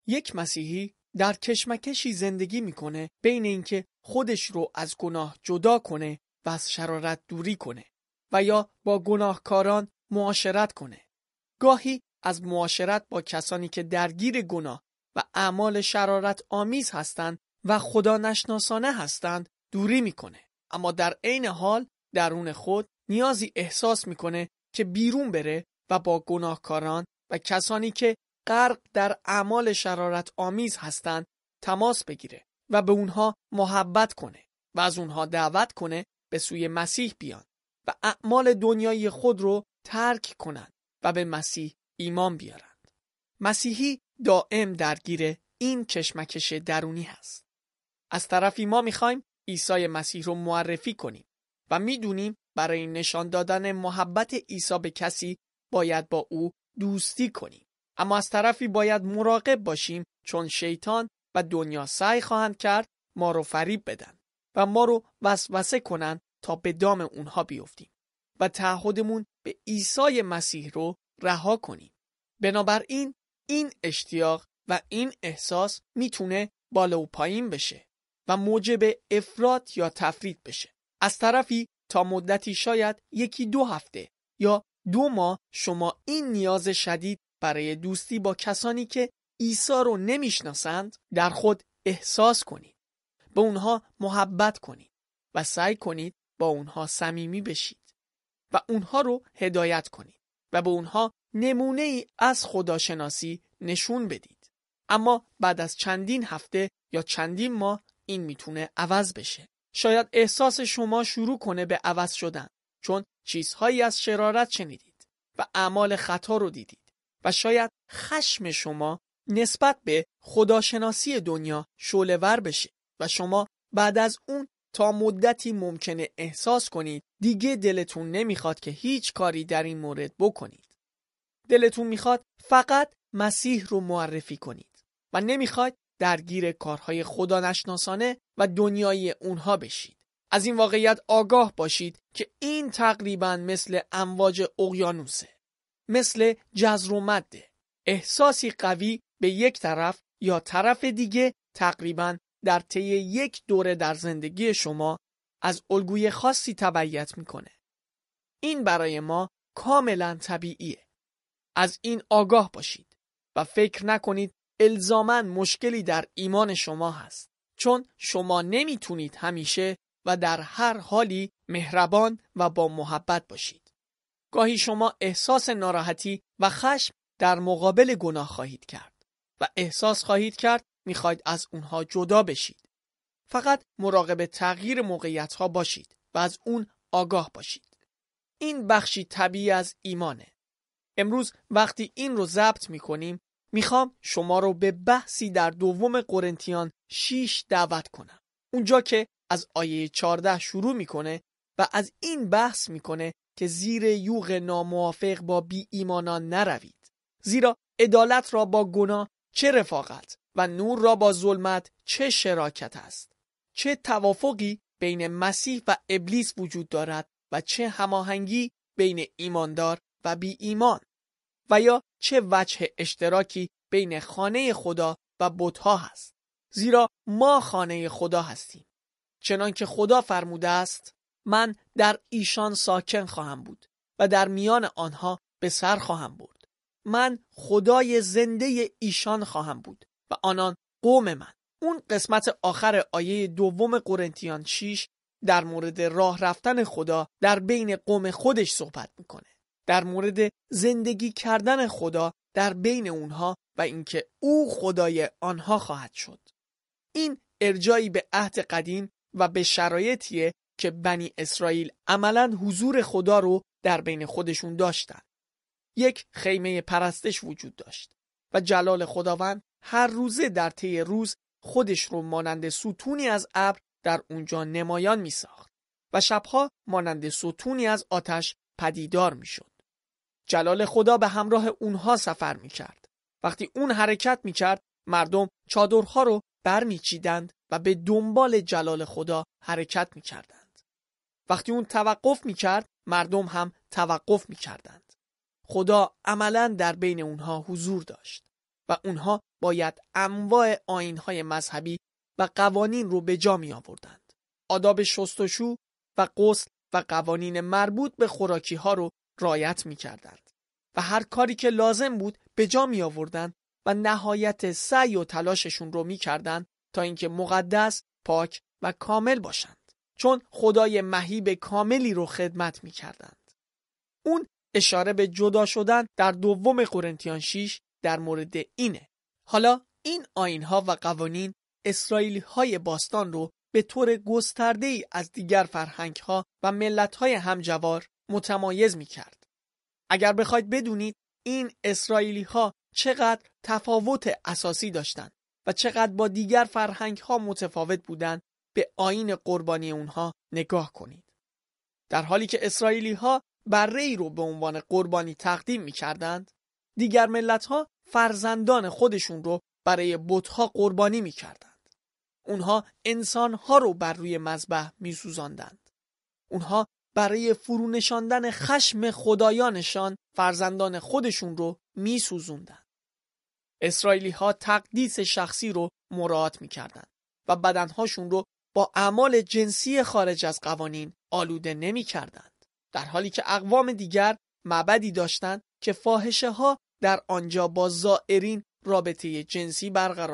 یک مسیحی در کشمکشی زندگی میکنه بین اینکه خودش رو از گناه جدا کنه و از شرارت دوری کنه و یا با گناهکاران معاشرت کنه. گاهی از معاشرت با کسانی که درگیر گناه و اعمال شرارت آمیز هستند و خدا نشناسانه هستند دوری میکنه. اما در عین حال درون خود نیازی احساس میکنه که بیرون بره و با گناهکاران و کسانی که غرق در اعمال شرارت آمیز هستند تماس بگیره و به اونها محبت کنه و از اونها دعوت کنه به سوی مسیح بیان و اعمال دنیایی خود رو ترک کنند و به مسیح ایمان بیارند. مسیحی دائم درگیر این کشمکش درونی هست. از طرفی ما میخوایم عیسی مسیح رو معرفی کنیم و میدونیم برای نشان دادن محبت عیسی به کسی باید با او دوستی کنیم. اما از طرفی باید مراقب باشیم چون شیطان و دنیا سعی خواهند کرد ما رو فریب بدن و ما رو وسوسه کنن تا به دام اونها بیفتیم و تعهدمون به عیسی مسیح رو رها کنیم. بنابراین این اشتیاق و این احساس میتونه بالا و پایین بشه و موجب افراط یا تفرید بشه. از طرفی تا مدتی شاید 1-2 هفته یا 2 ماه شما این نیاز شدید برای دوستی با کسانی که عیسی رو نمیشناسند در خود احساس کنید. به اونها محبت کنید و سعی کنید با اونها صمیمی بشید و اونها رو هدایت کنید و به اونها نمونه ای از خداشناسی نشون بدید. اما بعد از چندین هفته یا چندین ماه این میتونه عوض بشه. شاید احساس شما شروع کنه به عوض شدن چون چیزهایی از شرارت شنیدید و اعمال خطا رو دیدید و شاید خشم شما نسبت به خداشناسی دنیا شعله‌ور بشه و شما بعد از اون تا مدتی ممکنه احساس کنید دیگه دلتون نمیخواد که هیچ کاری در این مورد بکنید. دلتون میخواد فقط مسیح رو معرفی کنید و نمیخواید درگیر کارهای خدا نشناسانه و دنیای اونها بشید. از این واقعیت آگاه باشید که این تقریبا مثل امواج اقیانوسه، مثل جزر و مده. احساسی قوی به یک طرف یا طرف دیگه تقریبا در طی یک دوره در زندگی شما از الگوی خاصی تبعیت میکنه. این برای ما کاملا طبیعیه. از این آگاه باشید و فکر نکنید الزاماً مشکلی در ایمان شما هست، چون شما نمیتونید همیشه و در هر حالی مهربان و با محبت باشید. گاهی شما احساس ناراحتی و خشم در مقابل گناه خواهید کرد و احساس خواهید کرد میخواید از اونها جدا بشید. فقط مراقب تغییر موقعیت‌ها باشید و از اون آگاه باشید. این بخشی طبیعی از ایمانه. امروز وقتی این رو ضبط میکنیم میخوام شما رو به بحثی در 2 قرنتیان 6 دعوت کنم. اونجا که از آیه 14 شروع میکنه و از این بحث میکنه که زیر یوغ ناموافق با بی ایمانان نروید. زیرا عدالت را با گناه چه رفاقت و نور را با ظلمت چه شراکت است. چه توافقی بین مسیح و ابلیس وجود دارد و چه هماهنگی بین ایماندار و بی ایمان و یا چه وجه اشتراکی بین خانه خدا و بت‌ها هست. زیرا ما خانه خدا هستیم. چنان که خدا فرموده است من در ایشان ساکن خواهم بود و در میان آنها به سر خواهم برد. من خدای زنده ایشان خواهم بود و آنان قوم من. اون قسمت آخر آیه 2 قرنتیان 6 در مورد راه رفتن خدا در بین قوم خودش صحبت میکنه. در مورد زندگی کردن خدا در بین اونها و اینکه او خدای آنها خواهد شد. این ارجاعی به عهد قدیم و به شرایطیه که بنی اسرائیل عملاً حضور خدا رو در بین خودشون داشتن. یک خیمه پرستش وجود داشت و جلال خداوند هر روزه در طی روز خودش رو مانند ستونی از ابر در اونجا نمایان می ساخت و شبها مانند ستونی از آتش پدیدار می شد. جلال خدا به همراه اونها سفر می کرد. وقتی اون حرکت می کرد مردم چادرها رو برمی چیدند و به دنبال جلال خدا حرکت می کردند. وقتی اون توقف می کرد مردم هم توقف می کردند. خدا عملاً در بین اونها حضور داشت و اونها باید انواع آیین‌های مذهبی و قوانین رو به جا می آوردند. آداب شستشو و غسل و قوانین مربوط به خوراکی‌ها رو رعایت می کردند و هر کاری که لازم بود به جا می آوردند و نهایت سعی و تلاششون رو می کردند تا اینکه مقدس، پاک و کامل باشند. چون خدای مهیب کاملی رو خدمت می کردند. اون اشاره به جدا شدن در دوم قرنتیان 6 در مورد اینه. حالا این آیین‌ها و قوانین اسرائیلی‌های باستان رو به طور گسترده‌ای از دیگر فرهنگ‌ها و ملت‌های همجوار متمایز می‌کرد. اگر بخواید بدونید این اسرائیلی‌ها چقدر تفاوت اساسی داشتند و چقدر با دیگر فرهنگ‌ها متفاوت بودند، به آیین قربانی اونها نگاه کنید. در حالی که اسرائیلی‌ها بره‌ای رو به عنوان قربانی تقدیم می‌کردند، دیگر ملت‌ها فرزندان خودشون رو برای بت‌ها قربانی می‌کردند. اونها انسان‌ها رو بر روی مذبح می‌سوزاندند. اونها برای فرونشاندن خشم خدایانشان فرزندان خودشون رو می‌سوزوندند. اسرائیلی‌ها تقدیس شخصی رو مراعات می‌کردند و بدنهاشون رو با اعمال جنسی خارج از قوانین آلوده نمی‌کردند. در حالی که اقوام دیگر معبدی داشتند که فاحشه‌ها در آنجا با زائرین رابطه جنسی برقرار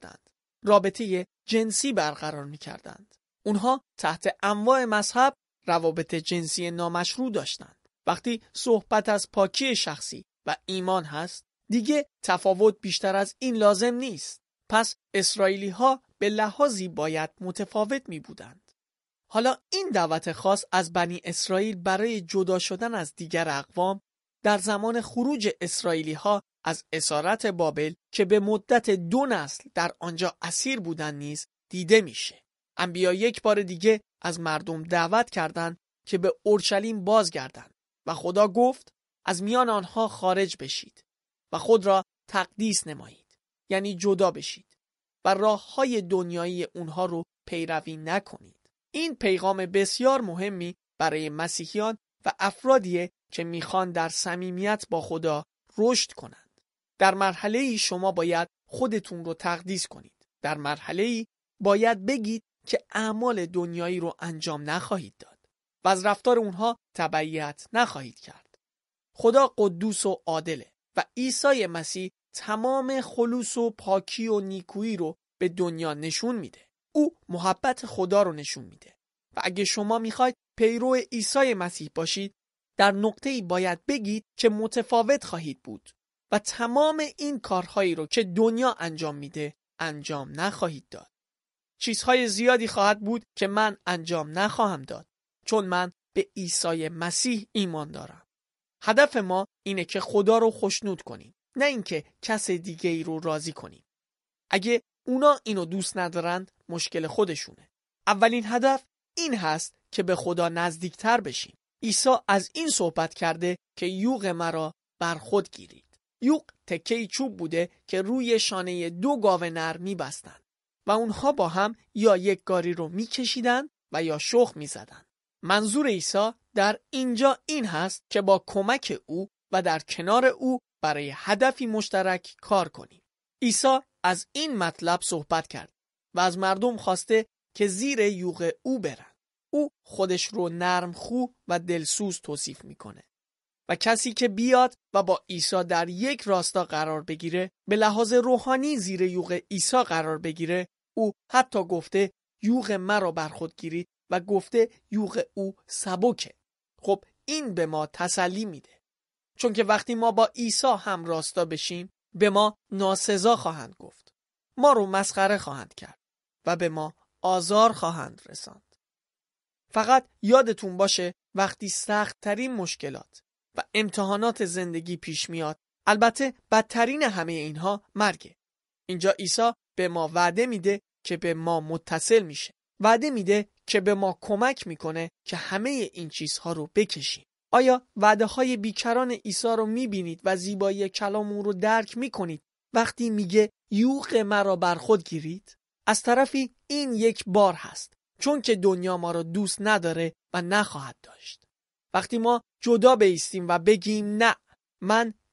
می‌کردند. اونها تحت انواع مذهب روابط جنسی نامشروع داشتند. وقتی صحبت از پاکی شخصی و ایمان هست، دیگه تفاوت بیشتر از این لازم نیست. پس اسرائیلی‌ها به لحاظی باید متفاوت می بودند. حالا این دعوت خاص از بنی اسرائیل برای جدا شدن از دیگر اقوام در زمان خروج اسرائیلی‌ها از اسارت بابل که به مدت 2 نسل در آنجا اسیر بودند نیز دیده میشه. انبیا یک بار دیگه از مردم دعوت کردند که به اورشلیم بازگردند و خدا گفت از میان آنها خارج بشید و خود را تقدیس نمایید، یعنی جدا بشید و راه‌های دنیایی اونها رو پیروی نکنید. این پیغام بسیار مهمی برای مسیحیان و افرادیه که میخوان در صمیمیت با خدا رشد کنند. در مرحله‌ای شما باید خودتون رو تقدیس کنید. در مرحله‌ای باید بگید که اعمال دنیایی رو انجام نخواهید داد و از رفتار اونها تبعیت نخواهید کرد. خدا قدوس و عادله و عیسی مسیح تمام خلوص و پاکی و نیکویی رو به دنیا نشون میده. او محبت خدا رو نشون میده و اگه شما میخواید پیرو عیسی مسیح باشید، در نقطه‌ای باید بگید که متفاوت خواهید بود و تمام این کارهایی رو که دنیا انجام میده انجام نخواهید داد. چیزهای زیادی خواهد بود که من انجام نخواهم داد، چون من به عیسی مسیح ایمان دارم. هدف ما اینه که خدا رو خوشنود کنیم، نه اینکه کس دیگه ای رو راضی کنیم. اگه اونا اینو دوست ندارند، مشکل خودشونه. اولین هدف این هست که به خدا نزدیکتر بشیم. عیسی از این صحبت کرده که یوغ مرا بر خود گیرید. یوغ تکه‌ای چوب بوده که روی شانه 2 گاو نر می‌بستند و اونها با هم یا یک گاری رو می‌کشیدند و یا شخم می‌زدند. منظور عیسی در اینجا این هست که با کمک او و در کنار او برای هدفی مشترک کار کنیم. عیسی از این مطلب صحبت کرد و از مردم خواسته که زیر یوغ او برن. او خودش رو نرم خو و دلسوز توصیف میکنه و کسی که بیاد و با عیسی در یک راستا قرار بگیره، به لحاظ روحانی زیر یوغ عیسی قرار بگیره، او حتی گفته یوغ مرا بر خود گیرید و گفته یوغ او سبکه. خب این به ما تسلی میده، چون که وقتی ما با عیسی هم راستا بشیم به ما ناسزا خواهند گفت، ما رو مسخره خواهند کرد و به ما آزار خواهند رساند. فقط یادتون باشه وقتی سخت ترین مشکلات و امتحانات زندگی پیش میاد، البته بدترین همه اینها مرگه، اینجا عیسی به ما وعده میده که به ما متصل میشه، وعده میده که به ما کمک میکنه که همه این چیزها رو بکشیم. آیا وعده های بیکران عیسی رو میبینید و زیبایی کلام او رو درک میکنید وقتی میگه یوغ مرا بر خود گیرید؟ از طرفی این یک بار هست، چون که دنیا ما رو دوست نداره و نخواهد داشت. وقتی ما جدا بایستیم و بگیم نه، من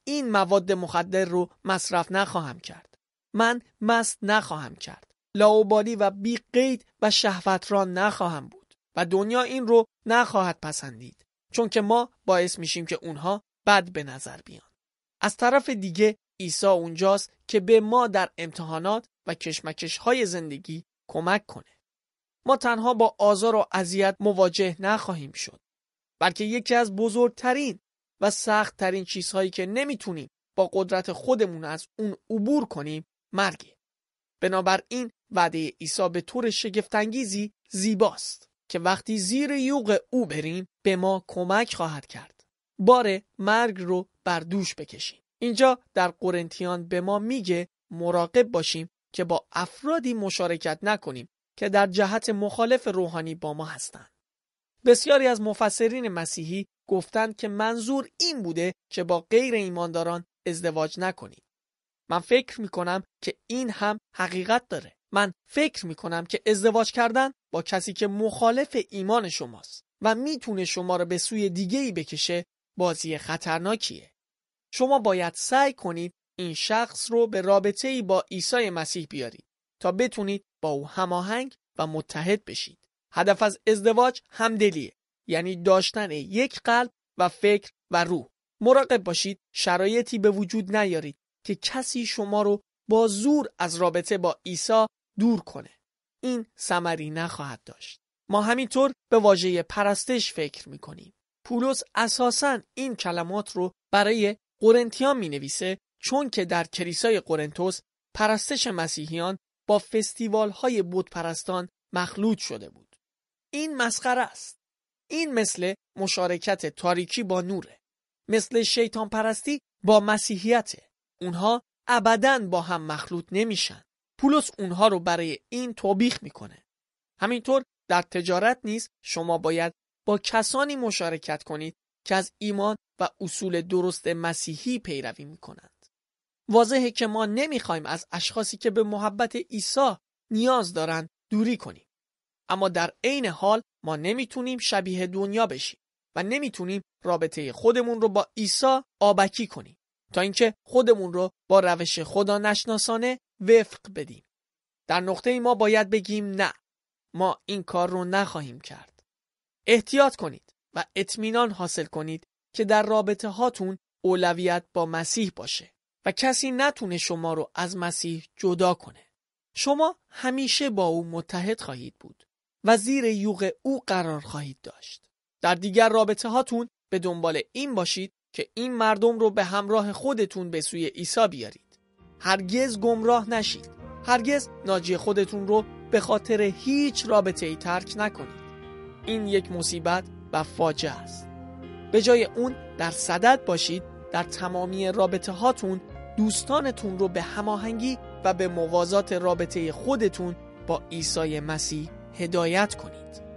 این مواد مخدر رو مصرف نخواهم کرد. من مست نخواهم کرد. لاابالی و بی قید و شهوتران نخواهم بود و دنیا این رو نخواهد پسندید، چون که ما باعث میشیم که اونها بد به نظر بیان. از طرف دیگه عیسی اونجاست که به ما در امتحانات و کشمکش‌های زندگی کمک کنه. ما تنها با آزار و اذیت مواجه نخواهیم شد، بلکه یکی از بزرگترین و سخت‌ترین چیزهایی که نمیتونیم با قدرت خودمون از اون عبور کنیم مرگه. بنابراین وعده عیسی به طور شگفت‌انگیزی زیباست که وقتی زیر یوغ او بریم به ما کمک خواهد کرد. بار مرگ رو بر دوش بکشیم. اینجا در قرنتیان به ما میگه مراقب باشیم که با افرادی مشارکت نکنیم که در جهت مخالف روحانی با ما هستند. بسیاری از مفسرین مسیحی گفتند که منظور این بوده که با غیر ایمانداران ازدواج نکنید. من فکر میکنم که این هم حقیقت داره. من فکر میکنم که ازدواج کردن با کسی که مخالف ایمان شماست و میتونه شما رو به سوی دیگه‌ای بکشه بازی خطرناکیه. شما باید سعی کنید این شخص رو به رابطه‌ای با عیسی مسیح بیارید تا بتونید با او هماهنگ و متحد بشید. هدف از ازدواج همدلیه، یعنی داشتن یک قلب و فکر و روح. مراقب باشید شرایطی به وجود نیارید که کسی شما رو با زور از رابطه با عیسی دور کنه. این ثمری نخواهد داشت. ما همینطور به واژه پرستش فکر میکنیم. پولس اساساً این کلمات رو برای قرنتیان مینویسه چون که در کلیسای قرنتوس پرستش مسیحیان با فستیوال‌های بتپرستان مخلوط شده بود. این مسخره است. این مثل مشارکت تاریکی با نوره. مثل شیطان پرستی با مسیحیته. اونها ابداً با هم مخلوط نمیشن. پولس اونها رو برای این توبیخ میکنه. همینطور در تجارت نیز شما باید با کسانی مشارکت کنید که از ایمان و اصول درست مسیحی پیروی میکنند. واضحه که ما نمیخوایم از اشخاصی که به محبت عیسی نیاز دارن دوری کنیم. اما در عین حال ما نمیتونیم شبیه دنیا بشیم و نمیتونیم رابطه خودمون رو با عیسی آبکی کنیم تا اینکه خودمون رو با روش خدا نشناسانه وفق بدیم. در نقطه ما باید بگیم نه، ما این کار رو نخواهیم کرد. احتیاط کنید و اطمینان حاصل کنید که در رابطه هاتون اولویت با مسیح باشه و کسی نتونه شما رو از مسیح جدا کنه. شما همیشه با او متحد خواهید بود و زیر یوغ او قرار خواهید داشت. در دیگر رابطه هاتون به دنبال این باشید که این مردم رو به همراه خودتون به سوی عیسی بیارید. هرگز گمراه نشید. هرگز ناجی خودتون رو به خاطر هیچ رابطه‌ای ترک نکنید. این یک مصیبت و فاجعه است. به جای اون در صدد باشید در تمامی رابطه هاتون دوستانتون رو به هماهنگی و به موازات رابطه خودتون با عیسی مسیح هدایت کنید.